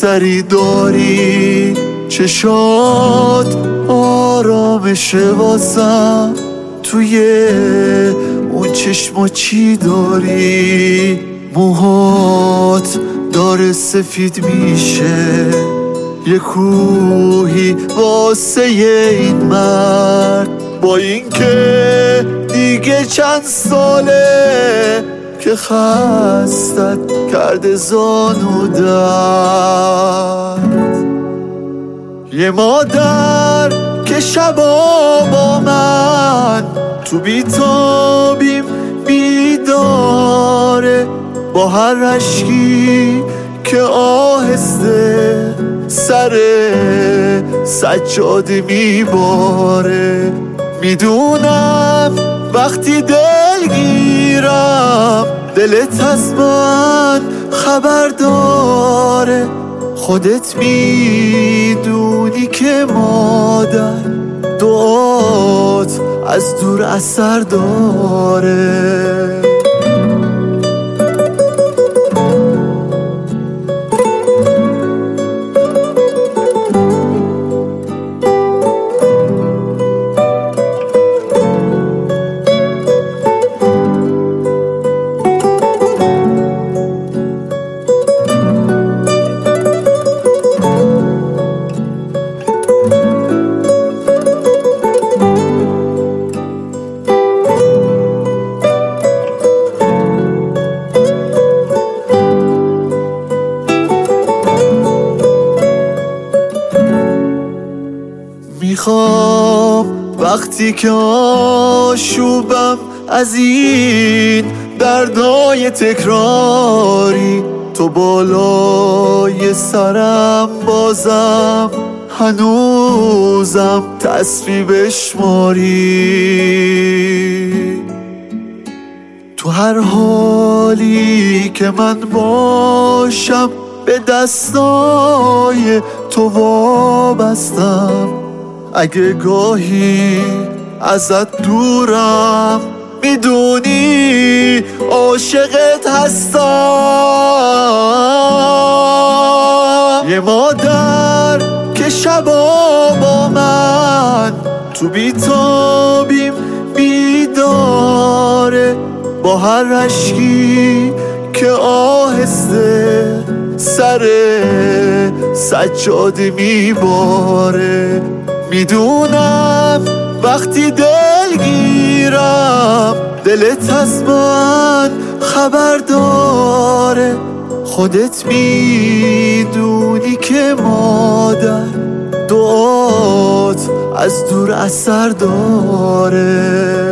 سری داری، چشات آرامشه واسم، توی اون چشما چی داری؟ موهات داره سفید میشه، یه کوهی واسه این مرد، با این که دیگه چند ساله که خستت کرده زانو درد. یه مادر که شبا با من تو بیتابیم بیداره، با هر اشکی که آهسته سر سجاده میباره. میدونم وقتی دلگیرم دلت از من خبر داره، خودت میدونی که مادر دعات از دور اثر داره. میخوام وقتی که آشوبم از این دردای تکراری، تو بالای سرم بازم هنوزم تسبیح بشماری. تو هر حالی که من باشم به دستای تو وابستم، اگه گاهی ازت دورم میدونی عاشقت هستم. یه مادر که شبا با من تو بیتابیم بیداره، با هر اشکی که آهسته سر سجاده میباره. میدونم وقتی دلگیرم دلت از من خبر داره، خودت میدونی که مادر دعات از دور اثر داره.